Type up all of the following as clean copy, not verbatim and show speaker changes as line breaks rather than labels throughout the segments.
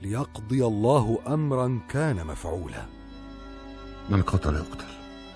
ليقضي الله أمرا كان مفعولا.
من قتل يقتل.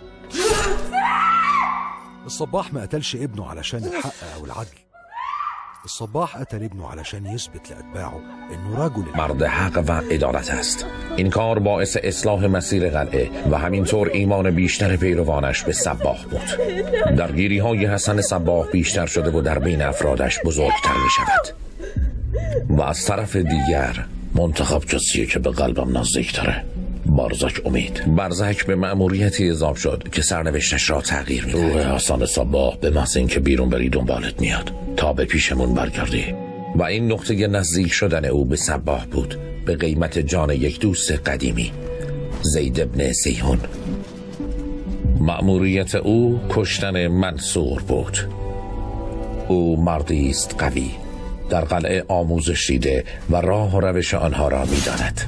الصباح ما قتلش ابنه علشان الحق أو العدل. الصباح قتل ابنه علشان يثبت لأتباعه إنه رجل
مرد حق و عدالت است. این کار باعث اصلاح مسیر قلعه و همینطور ایمان بیشتر پیروانش به صباح بود. درگیری های حسن صباح بیشتر شده و در بین افرادش بزرگتر می شود. و از طرف دیگر منتخب کسیه که به قلبم نزدیک تره. بارزک امید. برزک به مأموریتی اضاف شد که سرنوشتش را تغییر می‌دهد. روح حسن صباح به محض اینکه بیرون بری دنبالت میاد تا به پیشمون برگردی. و این نقطه نزدیک شدن او به صباح بود به قیمت جان یک دوست قدیمی، زید ابن سیحون. مأموریت او کشتن منصور بود. او مردی است قوی، در قلعه آموزش دیده و راه و روش آنها را می‌داند.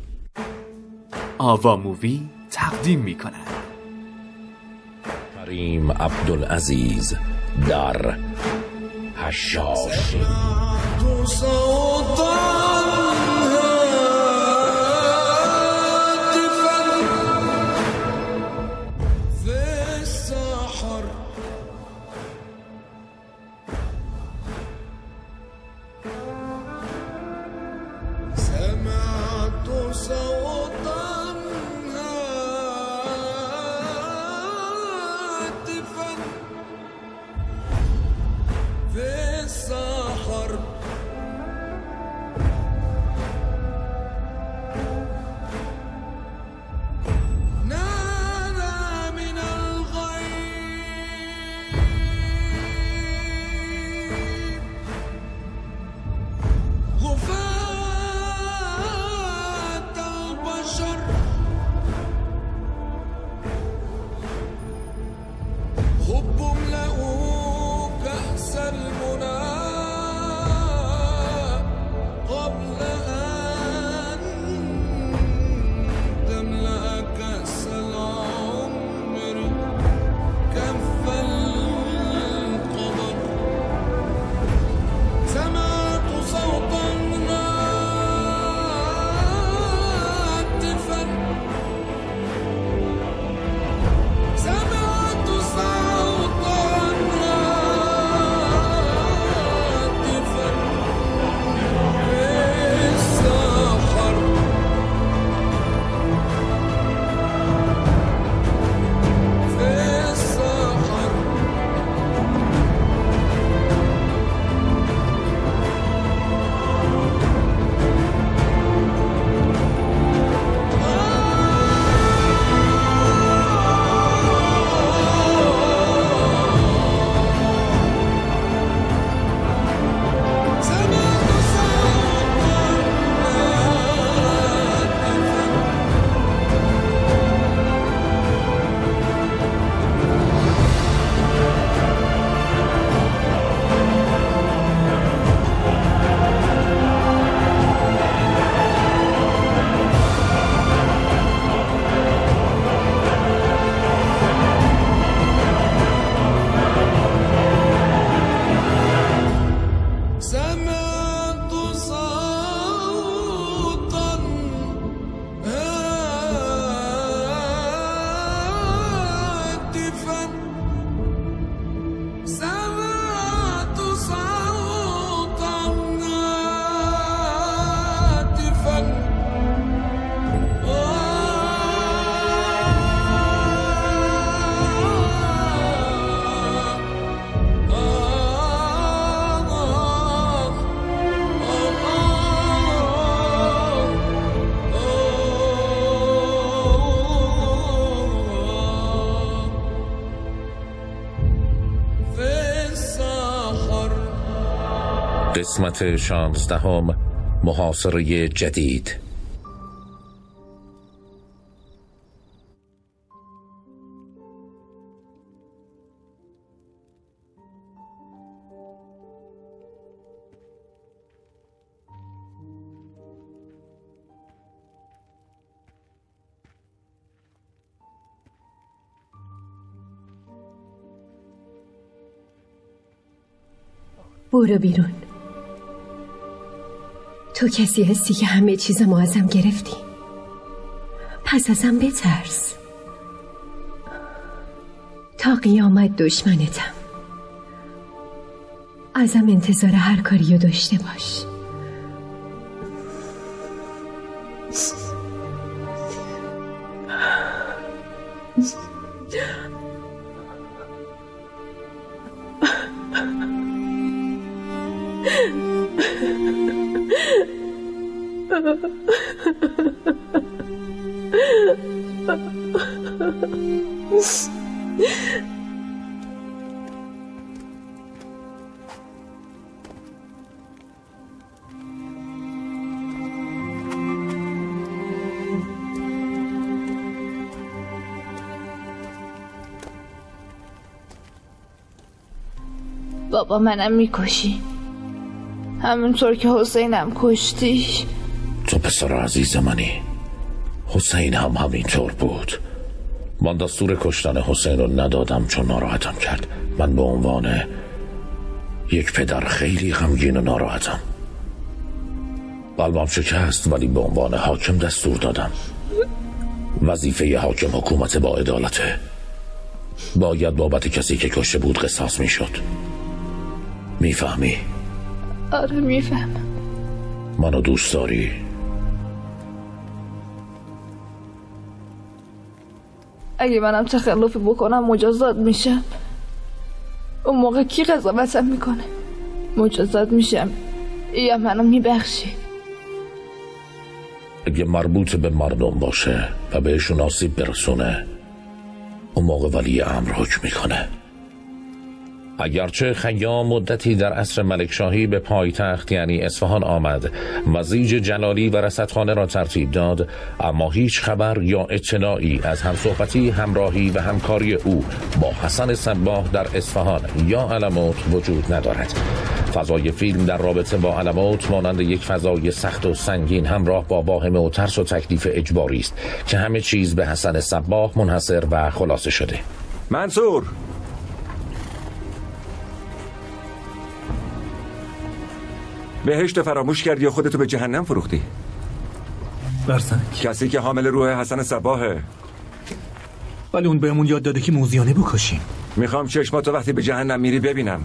آوا مووی تقدیم می‌کند
کریم عبدالعزیز در حشاش. قسمت 16 محاصره جدید.
برو بیرون. تو کسی هستی که همه چیز ما ازم گرفتی. پس ازم بترس. تا قیامت دشمنتم. ازم انتظار هر کاریو داشته باش.
بابا منم میکشی، همونطور که حسینم کشتیش.
تو پسر عزیز منی. حسین هم همینطور بود. من دستور کشتن حسین رو ندادم چون ناراحتم کرد. من به عنوان یک پدر خیلی غمگین و ناراحتم. قلبم شکست، ولی به عنوان حاکم دستور دادم. وظیفه حاکم حکومت با عدالته. باید بابت کسی که کشته بود قصاص میشد. میفهمی؟
آره میفهمم.
منو دوست داری؟
اگه منم تخلفی بکنم مجازات میشم. اون موقع کی قضاوتم میکنه؟ مجازات میشم یا منو میبخشی؟
اگه مربوط به مردم باشه و بهشون آسیب برسونه، اون موقع ولی امر حکم میکنه. اگرچه خیام مدتی در عصر ملکشاهی به پایتخت یعنی اصفهان آمد و زیج جلالی و رصدخانه را ترتیب داد، اما هیچ خبر یا اطلاعی از همصحبتی، همراهی و همکاری او با حسن صباح در اصفهان یا علموت وجود ندارد. فضای فیلم در رابطه با علموت مانند یک فضای سخت و سنگین همراه با واهمه و ترس و تکلیف اجباری است که همه چیز به حسن صباح منحصر و خلاصه شده.
منصور، بهشت فراموش کردی یا خودتو به جهنم فروختی؟
برسنگ
کسی که حامل روح حسن صباحه.
ولی اون بهمون یاد داده که موزیانه بکشیم.
میخوام چشماتو وقتی به جهنم میری ببینم.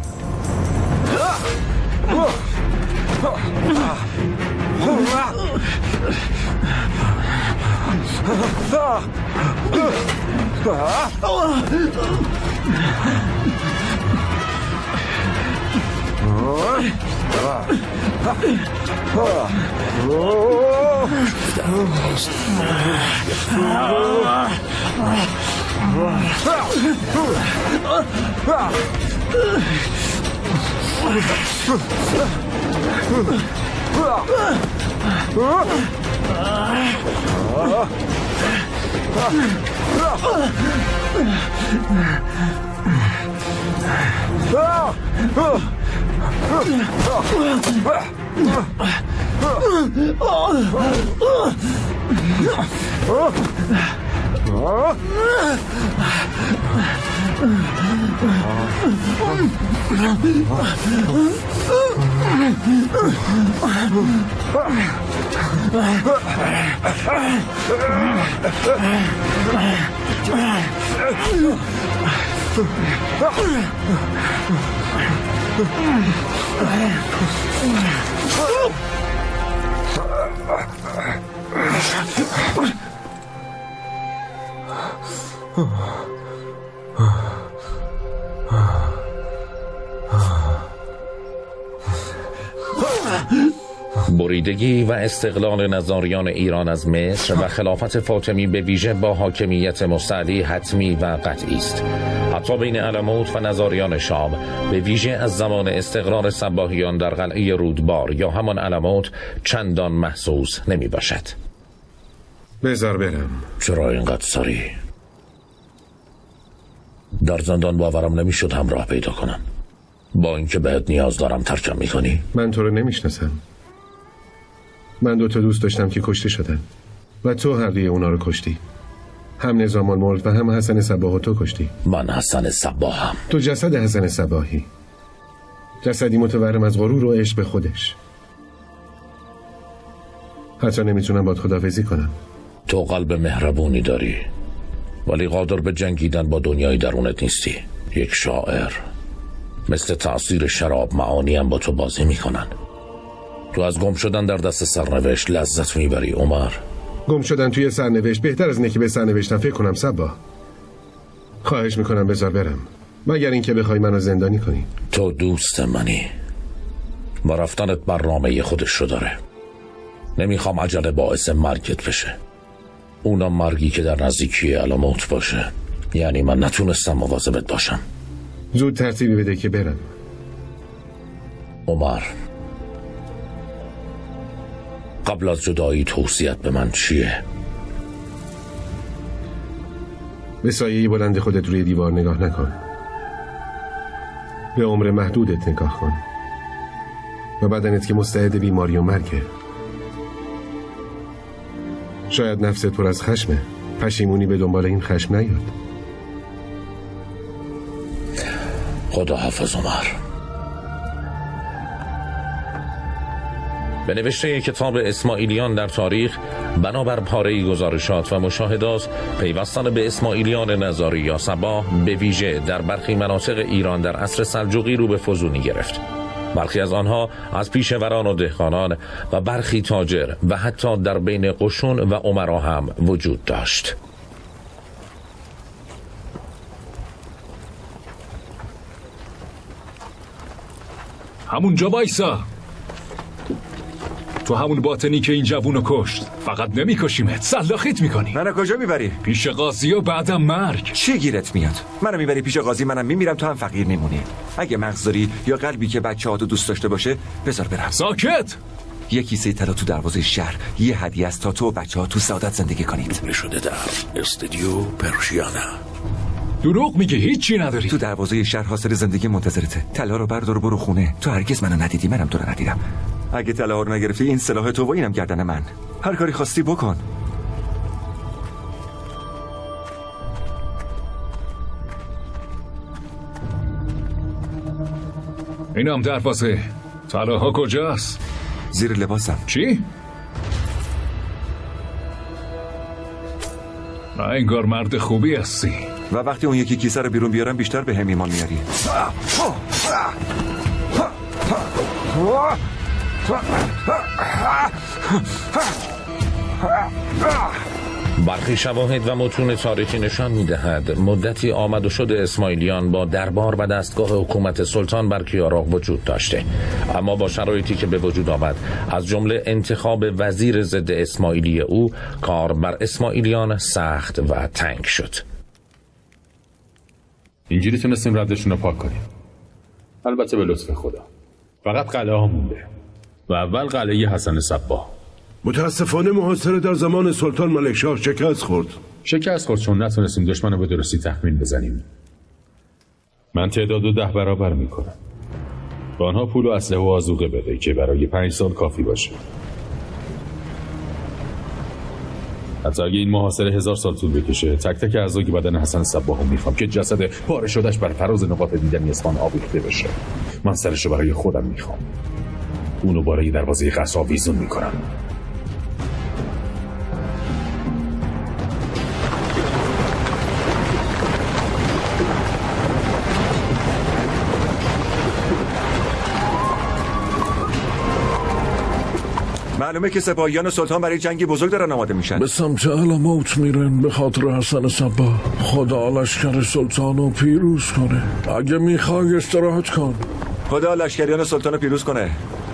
بریدگی و استقلال نظاریان ایران از مصر و خلافت فاطمی به ویژه با حاکمیت مستعلی حتمی و قطعی است. حتی بین علموت و نظاریان شام به ویژه از زمان استقرار صباحیان در قلعه رودبار یا همان علموت چندان محسوس نمی باشد.
بذار برم.
چرا اینقدر سری؟ در زندان باورم نمی شد همراه پیدا کنم. با اینکه بهت نیاز دارم ترکم می کنی؟
من تو رو نمیشناسم. من 2 دوست داشتم که کشته شدن و تو هر دوی اونا رو کشتی. هم نظام الملک و هم حسن صباح تو کشتی.
من حسن صباحم.
تو جسد حسن صباحی، جسدی متورم از غرور و عشق به خودش. حتی نمیتونم باید خداحافظی کنم.
تو قلب مهربونی داری، ولی قادر به جنگیدن با دنیای درونت نیستی. یک شاعر، مثل تأثیر شراب معانی هم با تو بازی میکنن. تو از گم شدن در دست سرنوشت لذت میبری عمر.
گم شدن توی سرنوشت بهتر از اینه که به سرنوشتم فکر کنم. صباح، خواهش میکنم بذار برم، مگر اینکه بخوای منو زندانی کنی.
تو دوست منی و رفتنت برنامه خودش رو داره. نمیخوام عجله باعث مرگت بشه، اونم مرگی که در نزدیکی علامت باشه. یعنی من نتونستم مواظبت باشم.
زود ترتیبی بده که برم.
عمر، قبل از جدایی توصیت به من چیه؟
به سایه بلند خودت روی دیوار نگاه نکن، به عمر محدودت نگاه کن و بدنت که مستعد بیماری و مرگه. شاید نفست پر از خشمه، پشیمونی به دنبال این خشم نیاد.
خدا حافظ عمر. به نوشته کتاب اسماعیلیان در تاریخ، بنابر پاره‌ای گزارشات و مشاهدات، پیوستن به اسماعیلیان نظاری یا صباح به ویژه در برخی مناطق ایران در عصر سلجوقی رو به فزونی گرفت. برخی از آنها از پیشوران و دهقانان و برخی تاجر و حتی در بین قشون و امرا هم وجود داشت.
همونجا وایسا. تو همون باطنی که این جوونو کشت. فقط نمیکشیمت، سلاخیت میکنی.
منو کجا میبری؟
پیش قاضی و بعدم مرگ.
چی گیرت میاد؟ منو میبری پیش قاضی، منم میمیرم، تو هم فقیر میمونی. اگه مغز داری یا قلبی که بچه‌هاتو دوست داشته باشه، بذار برم.
ساکت.
یه کیسه طلا تو دروازه شهر، یه هدیه است تا تو و بچه‌ها تو سعادت زندگی کنید.
نشده در استودیو پرشیانا.
دروغ میگه، هیچی نداری.
تو دروازه شهر حاصل زندگی منتظرته. طلا رو بردار و برو خونه. تو هرگز منو ندیدی، منم تو رو ندیدم. اگه طلا رو نگرفتی، این سلاح تو و اینم گردن من. هر کاری خواستی بکن.
اینم دروازه. طلاها کجاست؟
زیر لباسم.
چی؟ انگار مرد خوبی هستی.
و وقتی اون یکی کیسه رو بیرون بیارم بیشتر به هم ایمان میاری.
برخی شواهد و متون تاریخی نشان می‌دهد مدتی آمد و شد اسماعیلیان با دربار و دستگاه حکومت سلطان بر کیاراغ وجود داشته، اما با شرایطی که به وجود آمد از جمله انتخاب وزیر ضد اسماعیلی او، کار بر اسماعیلیان سخت و تنگ شد.
اینجوری تونستیم ردشون رو پاک کنیم، البته به لطف خدا. فقط قلعه ها مونده و اول قلعه حسن صباح.
متاسفانه محاصره در زمان سلطان ملکشاه شکست خورد
چون نتونستیم دشمن رو به درستی تخمین بزنیم. من تعداد 10 برابر میکنم. با آنها پول و اسلحه و آذوقه بده که برای 5 سال کافی باشه. حتی اگه این محاصره 1000 سال طول بکشه، تک تک اعضای بدن حسن صباح رو میخوام که جسد پاره شدهش بر فراز نقاط دیدنی اصفهان آویخته بشه. من سرش رو برای خودم میخوام. اونو برای دروازه قصر آویزون میکنم.
معلومه که سپاهیان سلطان برای جنگی بزرگ دارن آماده میشن.
به سمت علامت میرن به خاطر حسن صباح. خدا لشکر سلطانو پیروز کنه. اگه میخوای استراحت کن.
خدا لشکریان سلطانو پیروز کنه.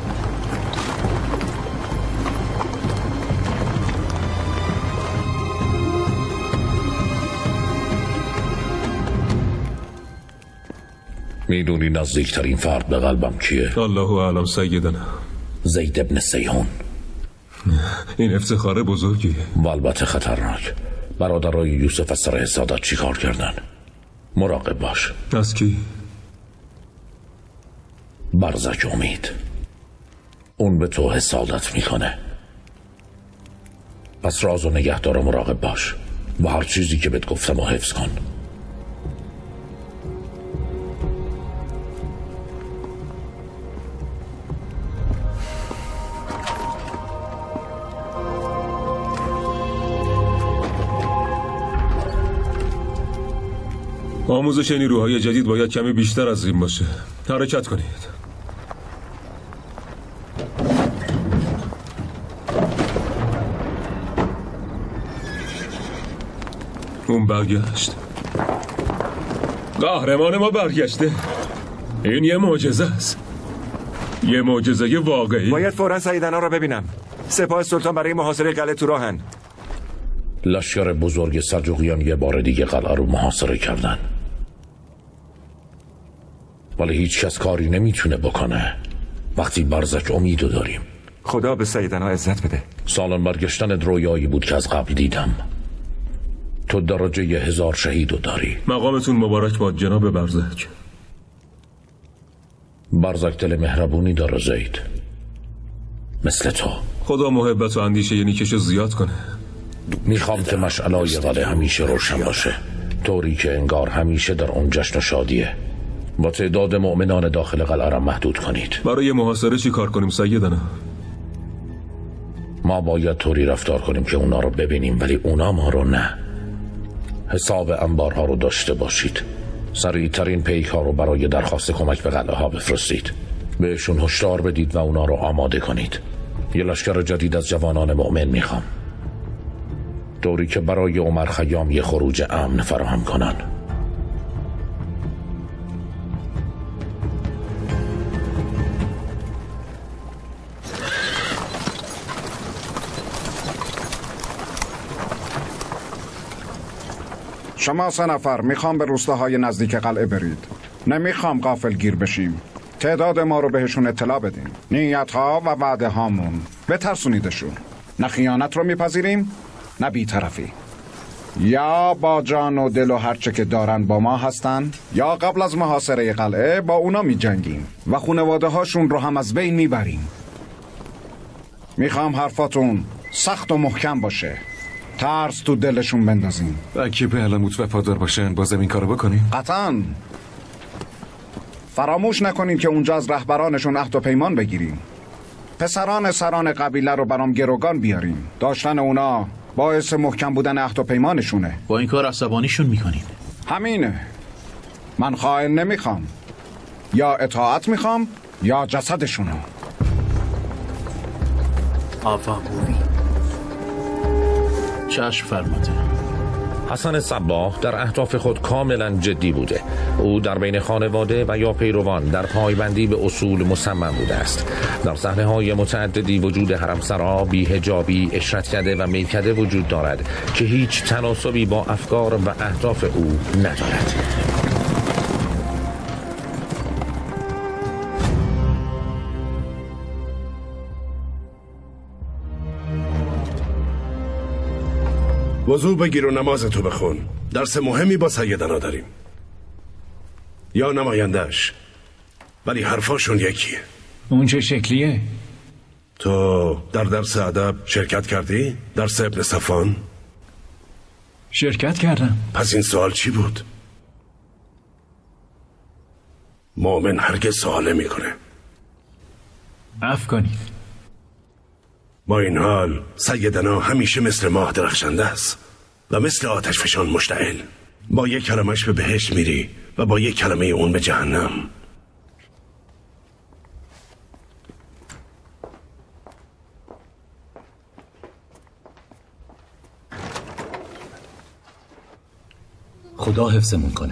میدونی نزدیکترین فرد به قلبم کیه؟
الله اعلم سیدنا.
زید ابن سیحون.
این افتخار بزرگیه
و البته خطرناک. برادرای یوسف از سر حسادت چی کار کردن؟ مراقب باش.
از کی؟
برزک امید. اون به تو حسادت میکنه. پس راز و نگهدار و مراقب باش و هر چیزی که بهت گفتم و حفظ کن.
آموزش نیروهای جدید باید کمی بیشتر از این باشه. حرکت کنید. اون برگشت. قهرمان ما برگشته. این یه معجزه است. یه معجزه واقعی.
باید فوراً سیدنا رو ببینم. سپاه سلطان برای محاصره قلعه تو راهن.
لشکر بزرگ سلجوقیان یه بار دیگه قلعه رو محاصره کردن، ولی هیچ کس کاری نمیتونه بکنه. وقتی برزک امیدو داریم.
خدا به سیدنا عزت بده.
سالن برگشتن رویایی بود که از قبل دیدم. تو درجه 1000 شهیدو داری.
مقامتون مبارک باد جناب برزک.
برزک دل مهربونی داره زید، مثل تو.
خدا محبت و اندیشه نیکشو زیاد کنه.
میخوام که مشعلای قلعه همیشه روشن باشه، طوری که انگار همیشه در اون جشن و شادیه. با تعداد مؤمنان داخل قلعه را محدود کنید.
برای محاصره چی کار کنیم سیدنا؟
ما باید طوری رفتار کنیم که اونا رو ببینیم ولی اونا ما رو نه. حساب انبارها رو داشته باشید. سریعترین پیک ها رو برای درخواست کمک به قلعه ها بفرستید. بهشون هشدار بدید و اونا رو آماده کنید. یه لشکر جدید از جوانان مؤمن میخوام، طوری که برای عمر خیام یه خروج امن فراهم کنن.
شما 3 نفر میخوام به روستاهای نزدیک قلعه برید. نمیخوام غافل گیر بشیم. تعداد ما رو بهشون اطلاع بدین. نیت ها و وعده هامون بترسونیدشون. نه خیانت رو میپذیریم نه بی‌طرفی. یا با جان و دل و هرچه که دارن با ما هستن، یا قبل از محاصره قلعه با اونا میجنگیم و خانواده هاشون رو هم از بین میبریم. میخوام حرفاتون سخت و محکم باشه، ترس تو دلشون بندازیم.
اگه به علموت وفادار باشن بازم این کارو بکنیم؟
قطعاً. فراموش نکنین که اونجا از رهبرانشون عهد و پیمان بگیریم. پسران سران قبیله رو برام گروگان بیاریم. داشتن اونا باعث محکم بودن عهد و پیمانشونه.
با این کار عصبانیشون میکنین.
همینه. من خائن نمیخوام. یا اطاعت میخوام یا جسدشونو.
آفا مووی. چشم فرماده.
حسن صباح در اهداف خود کاملا جدی بوده. او در بین خانواده و یا پیروان در پایبندی به اصول مصمم بوده است. در صحنه‌های متعددی وجود حرمسرا، بی‌حجابی، اشرتکده و میکده وجود دارد که هیچ تناسبی با افکار و اهداف او ندارد.
وضو بگیر و نمازتو بخون. درس مهمی با سیدنا داریم. یا نمایندش، ولی حرفاشون یکیه.
اون چه شکلیه؟
تو در درس ادب شرکت کردی؟ درس ابن صفان؟
شرکت کردم.
پس این سوال چی بود؟ مؤمن هرگز سوال نمیکنه.
عفو کنید.
با این حال سیدنا همیشه مثل ماه درخشنده است و مثل آتش فشان مشتعل. با یک کلمش به بهشت میری و با یک کلمه اون به جهنم.
خدا حفظمون کنه.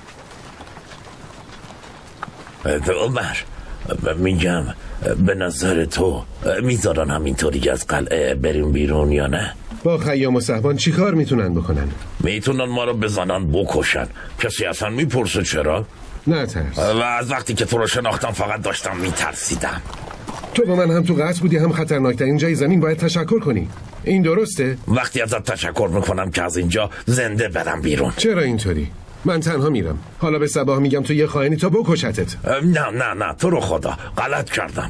عمر میگم به نظر تو میذارن همینطوری از قلعه بریم بیرون یا نه؟
با خیام و صهبان چی کار میتونن بکنن؟
میتونن ما رو بزنن بکشن. کسی اصلا میپرسه چرا؟
نه ترس.
و از وقتی که تو رو شناختم فقط داشتم میترسیدم.
تو با من هم تو قتل بودی هم خطرناکترین جای زمین. باید تشکر کنی. این درسته؟
وقتی ازت تشکر میکنم که از اینجا زنده برم بیرون.
چرا اینطوری؟ من تنها میرم. حالا به صباح میگم تو یه خائنی تا بکشتت.
نه تو رو خدا غلط کردم.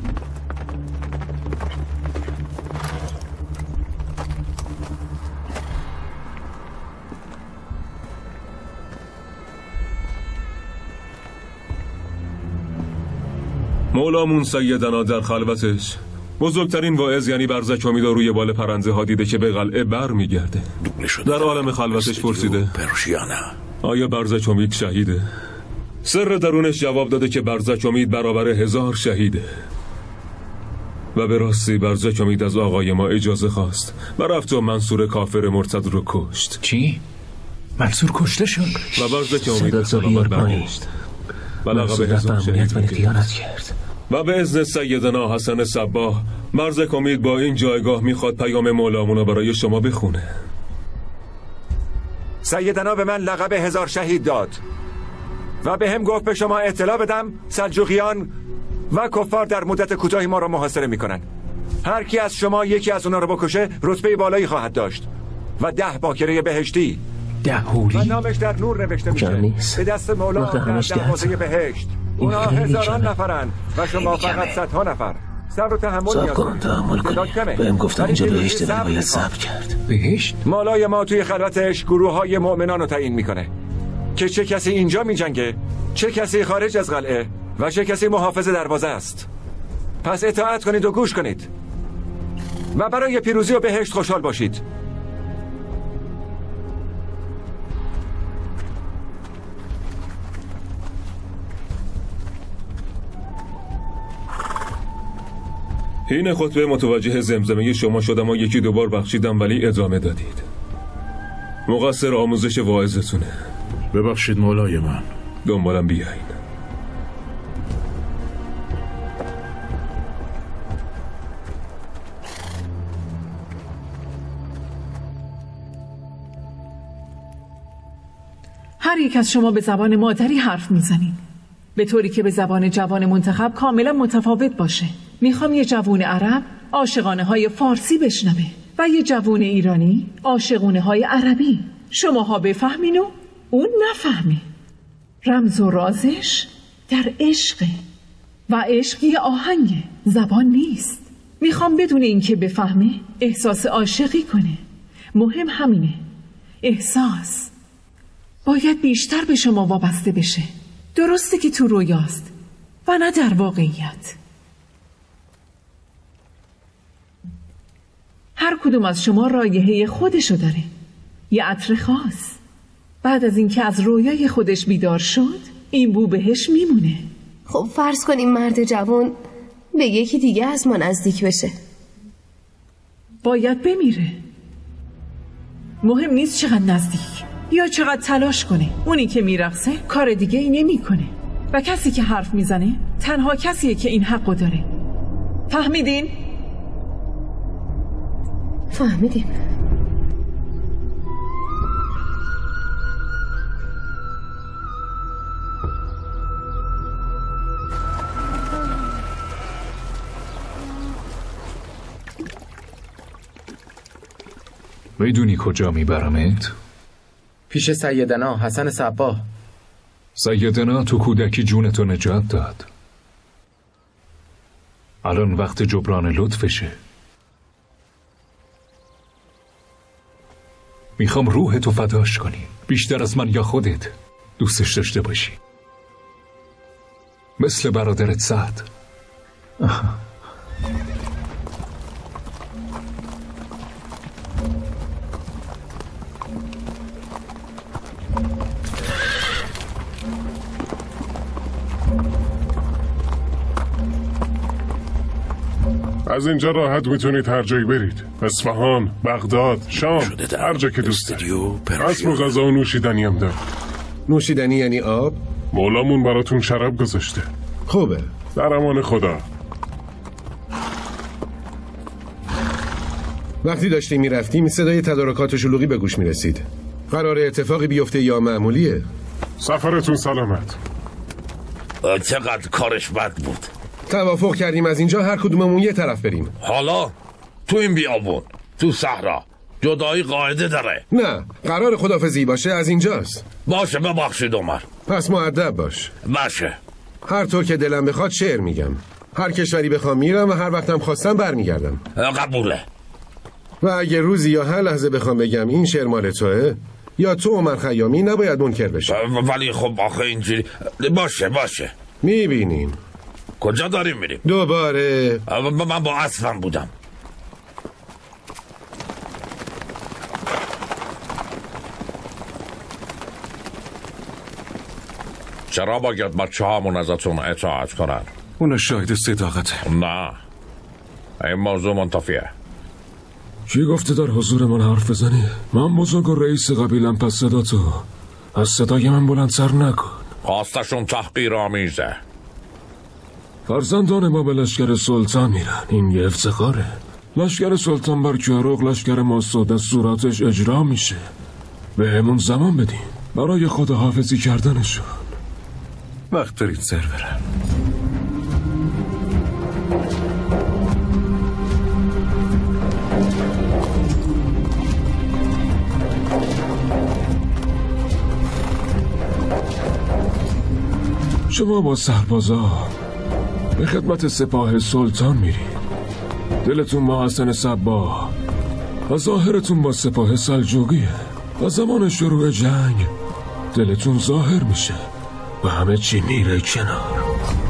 مولامون سیدنا در خلوتش بزرگترین واعظ یعنی برزک امیدا روی بال پرنده ها دیده که به قلعه بر میگرده. در عالم خلوتش پرسیده
پرشیانه
آیا برزک امید شهیده؟ سر درونش جواب داده که برزک امید برابر 1000 شهیده. و به راستی برزک امید از آقای ما اجازه خواست و رفت و منصور کافر مرتد رو کشت.
چی؟ منصور کشته شد؟
و برزک امید به سلامت برگشت و لقب 1000 شهید کرد. و به اذن سیدنا حسن صباح برزک امید با این جایگاه میخواد پیام مولامونو برای شما بخونه.
سیدنا به من لقب 1000 شهید داد و به هم گفت به شما اطلاع بدم سلجوقیان و کفار در مدت کوتاهی ما را محاصره میکنن. هر کی از شما یکی از اونا رو بکشه رتبه بالایی خواهد داشت و 10 باکره بهشتی.
10 حوری؟
و نامش در نور نوشته میشه به دست مولا در دروازه بهشت. اونا هزاران نفرن و شما فقط 100 نفر. صبر و تحمل نیاز دارید.
بهم گفتن اینجا بهشته ولی باید صبر کرد. بهشت؟
مولای ما توی خلوتش گروه های مؤمنان رو تعیین میکنه که چه کسی اینجا میجنگه، چه کسی خارج از قلعه و چه کسی محافظ دروازه است. پس اطاعت کنید و گوش کنید و برای پیروزی و بهشت خوشحال باشید.
این خطبه متوجه زمزمه شما شدم و یکی دوبار بخشیدم ولی ادامه دادید. مقصر آموزش واعظتونه.
ببخشید مولای من.
دنبالم بیاین.
هر یک از شما به زبان مادری حرف میزنین، به طوری که به زبان جوان منتخب کاملا متفاوت باشه. میخوام یه جوون عرب عاشقانه های فارسی بشنوه و یه جوون ایرانی عاشقانه های عربی. شماها بفهمین و اون نفهمه. رمز و رازش در عشقه و عشق یه آهنگه، زبان نیست. میخوام بدون اینکه بفهمه احساس عاشقی کنه. مهم همینه، احساس. باید بیشتر به شما وابسته بشه. درسته که تو رویاست و نه در واقعیت. هر کدوم از شما رایحه خودشو داره، یه عطر خاص. بعد از اینکه از رویای خودش بیدار شد این بو بهش میمونه.
خب فرض کنیم مرد جوان به یکی دیگه از ما نزدیک بشه.
باید بمیره. مهم نیست چقدر نزدیک یا چقدر تلاش کنه. اونی که میرقصه کار دیگه ای نمی کنه و کسی که حرف میزنه تنها کسیه که این حقو داره. فهمیدین؟
فهمیدیم.
میدونی کجا میبرمت؟
پیش سیدنا حسن صباح.
سیدنا تو کودکی جونتو نجات داد. الان وقت جبران لطفشه. میخوام روحتو فداش کنی، بیشتر از من یا خودت دوستش داشته باشی، مثل برادرت سعد.
از اینجا راحت میتونید هر جایی برید. اصفهان، بغداد، شام، هر جا که دوست دارید. اسب و غذا و نوشیدنی هم دارد.
نوشیدنی یعنی آب؟
مولامون براتون شراب گذاشته.
خوبه.
در امان خدا.
وقتی داشتیم میرفتیم صدای تدارکات شلوغی به گوش میرسید. قراره اتفاقی بیفته یا معمولیه؟
سفرتون سلامت.
چقدر کارش بد بود.
توافق کردیم از اینجا هر کدوممون یه طرف بریم.
حالا تو این بیابون، تو صحرا، جدایی قاعده داره.
نه، قرار خدافظی باشه از اینجاست.
باشه ببخشید عمر.
پس مؤدب باش.
باشه.
هر طور که دلم بخواد شعر میگم. هر کشوری بخوام میرم و هر وقتم خواستم برمیگردم.
قبوله.
و اگه روزی یا هر لحظه بخوام بگم این شعر مال توه یا تو عمر خیامی، نباید منکر بشه.
ولی خب آخه اینجوری باشه.
میبینیم.
کجا داریم میریم؟
دوباره.
من با اسبم بودم. چرا باید بچه هامون ازتون اطاعت کنن؟
اونا شاهد صداقته.
نه، این موضوع منتفیه.
کی گفته در حضور من حرف بزنی؟ من بزرگ و رئیس قبیلم، پس صدا تو از صدای من بلندتر نکن.
خواستشون تحقیر آمیزه.
فرزندان ما به لشکر سلطان میرن، این یه افتخاره. لشکر سلطان بر کیاروغ لشکر ماسود از صورتش اجرا میشه. به همون زمان بدین برای خداحافظی کردنشون.
وقت دارید سر برم.
شما با سربازا به خدمت سپاه سلطان میرید. دلتون با حسن صباح و ظاهرتون با سپاه سلجوقیه. و زمان شروع جنگ دلتون ظاهر میشه و همه چی میره کنار.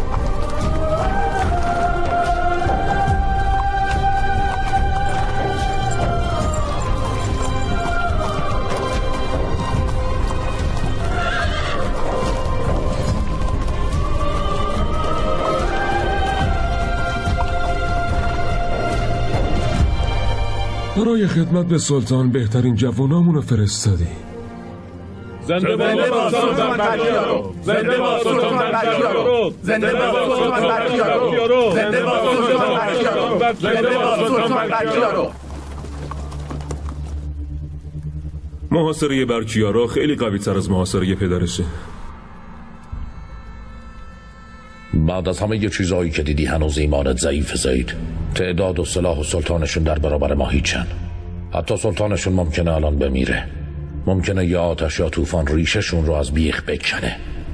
برای خدمت به سلطان بهترین جوانامونو فرستادی.
زنده با سلطان بکیارو، زنده با سلطان بکیارو، زنده با سلطان بکیارو، زنده با سلطان بکیارو، زنده با سلطان بکیارو.
محاصره برکیارو خیلی قوی تر از محاصره پدرشه.
بعد از همه چیزایی که دیدی هنوز ایمانت ضعیف زید. تعداد و سلاح و سلطانشون در برابر ما هیچن. حتی سلطانشون ممکنه الان بمیره. ممکنه یا آتش یا طوفان ریششون رو از بیخ بکنه.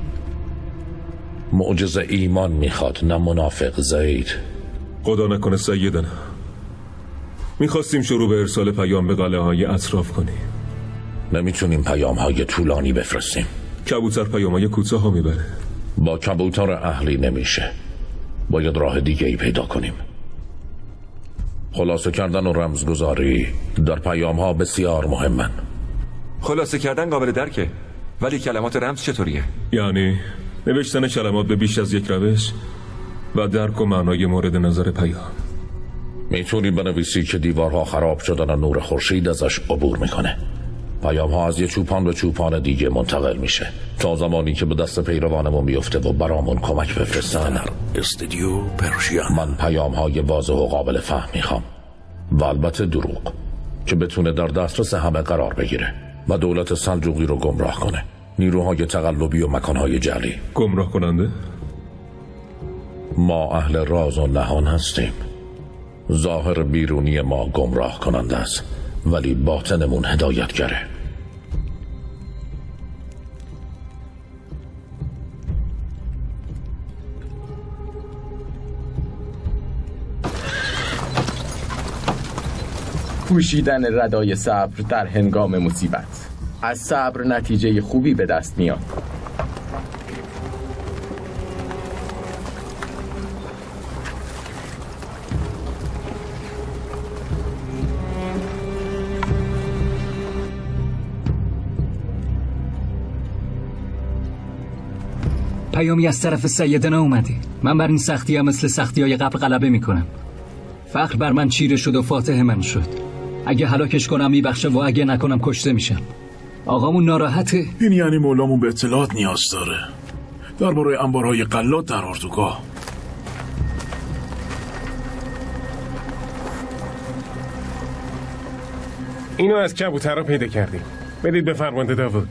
معجزه ایمان میخواد، نه منافق زید.
خدا نکنه سیدنا. میخواستیم شروع به ارسال پیام به قلعه های اطراف کنیم.
نمیتونیم پیام های طولانی بفرستیم.
کبوتر پیام های کوتاه ها میبره.
با کبوتر اهلی نمیشه. باید راه دیگه ای پیدا کنیم. خلاصه کردن و رمزگذاری در پیام ها بسیار مهمن.
خلاصه کردن قابل درکه، ولی کلمات رمز چطوریه؟
یعنی نوشتن کلمات به بیش از یک روش و درک و معنای مورد نظر پیام.
میتونی بنویسی که دیوارها خراب شدن و نور خورشید ازش عبور میکنه. پیام ها از یه چوپان به چوپان دیگه منتقل میشه تا زمانی که به دست پیروانمون بیفته و برامون کمک بفرستن.
استودیو پرشیا.
من پیام های واضح و قابل فهم میخوام و البته دروغ که بتونه در دسترس همه قرار بگیره و دولت سلجوقی رو گمراه کنه. نیروهای تقلبی و مکانهای جعلی.
گمراه کننده؟
ما اهل راز و نهان هستیم. ظاهر بیرونی ما گمراه کننده است، ولی باطنمون هدایتگره.
پوشیدن ردای صبر در هنگام مصیبت. از صبر نتیجه خوبی به دست میاد.
پیامی از طرف سیدنا اومده. من بر این سختی ها مثل سختی های قبل غلبه میکنم. فخر بر من چیره شد و فاتح من شد. اگه هلاکش کنم میبخشه و اگه نکنم کشته میشم. آقامون ناراحته.
این یعنی مولامون به اطلاعات نیاز داره درباره انبارهای غلات در اردوگاه.
اینو از کبوترها پیدا کردیم. بدید به فرمانده داوود.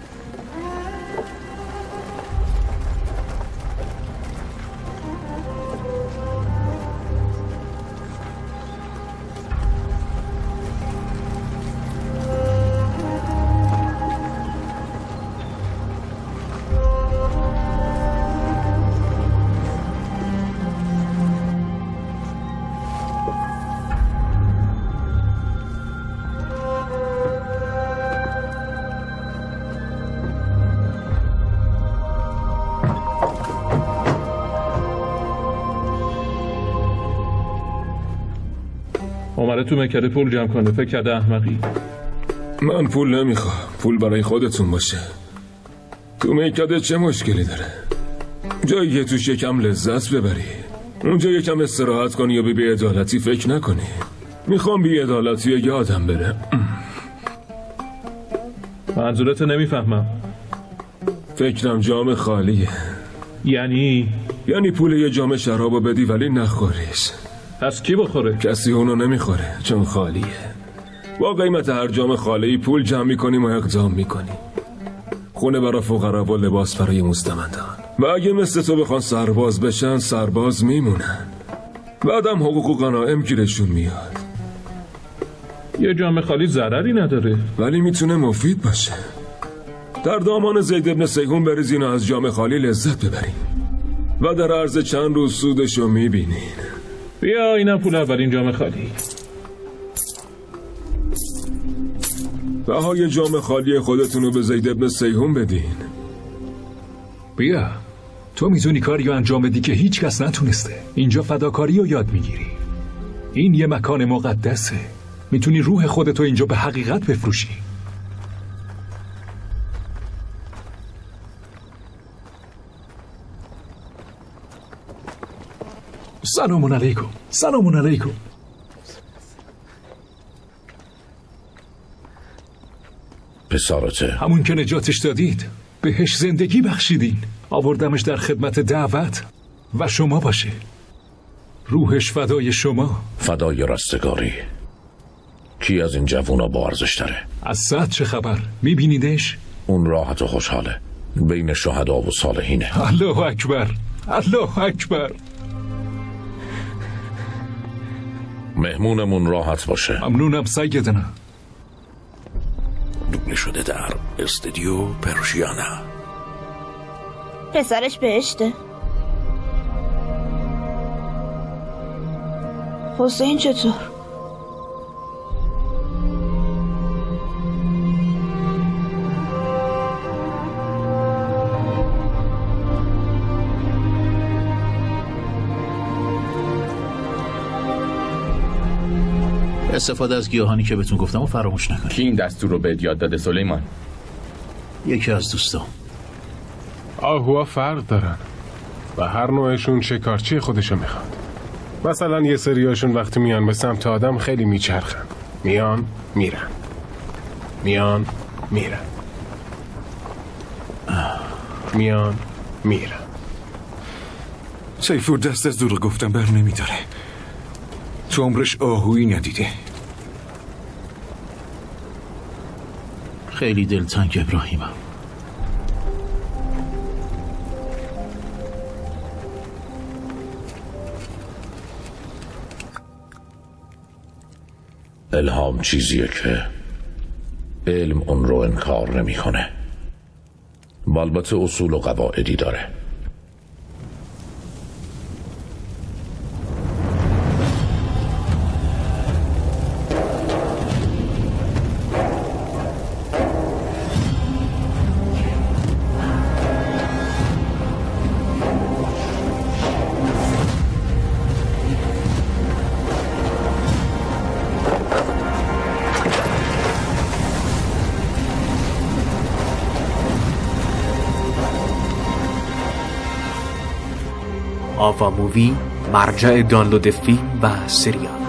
اومده تو مکده پول جمع کنه. فکر کرده احمقی. من پول نمیخوام. پول برای خودتون باشه. کومیکاده چه مشکلی داره؟ جایی که توش یکم لذت ببری، اونجا یکم استراحت کنی و به بی‌عدالتی فکر نکنی. میخوام بی‌عدالتی یادم بره.
منظورتو نمیفهمم.
فکرم جام خالیه.
یعنی
پول یه جام شرابو بدی ولی نخوریش.
پس کی بخوره؟
کسی اونو نمیخوره چون خالیه. با قیمت هر جام خالی پول جمع میکنیم و اقدام میکنیم. خونه برای فقرا و لباس برای مستمندان. و اگه مثل تو بخوان سرباز بشن سرباز میمونن. بعدم حقوق و غنایم گیرشون میاد.
یه جام خالی ضرری نداره
ولی میتونه مفید باشه. در دامان زید ابن سیهون بریزین و از جام خالی لذت ببرین و در عرض چند روز سودشو میبینین.
بیا اینم پول اولین جام خالی.
بهای جام خالی خودتونو به زید ابن سیهون بدین.
بیا تو میتونی کاریو انجام بدی که هیچ کس نتونسته. اینجا فداکاری رو یاد میگیری. این یه مکان مقدسه. میتونی روح خودتو اینجا به حقیقت بفروشی. سلام علیکم. سلام علیکم.
پسرته
همون که نجاتش دادید، بهش زندگی بخشیدین. آوردمش در خدمت دعوت و شما باشه. روحش فدای شما.
فدای رستگاری. کی از این جوونا با ارزش تره؟
از سعد چه خبر؟ میبینیدش؟
اون راحت و خوشحاله بین شهدا و صالحینه.
الله اکبر. الله اکبر.
مهمونمون راحت باشه.
ممنونم سیدنا.
دوبله شده در استودیو پرشیانا.
پسرش بهشته. حسین چطور؟
استفاده از گیاهانی که بهتون گفتم و فراموش نکنید.
کی این دستور رو بهت یاد داده سلیمان؟
یکی از دوستام.
آهوها فرق دارن و هر نوعشون شکارچی خودشو میخواد. مثلا یه سریاشون وقتی میان به سمت آدم خیلی میچرخن. میان میرن، میان میرن، میان میرن.
سیفور دست از دروغ گفتن بر نمیداره. تو عمرش آهویی ندیده.
خیلی دلتنگ ابراهیمم.
الهام چیزیه که علم اون رو انکار نمیکنه. البته اصول و قواعدی داره.
آوا مووی، مرجع دانلود فیلم و سریال.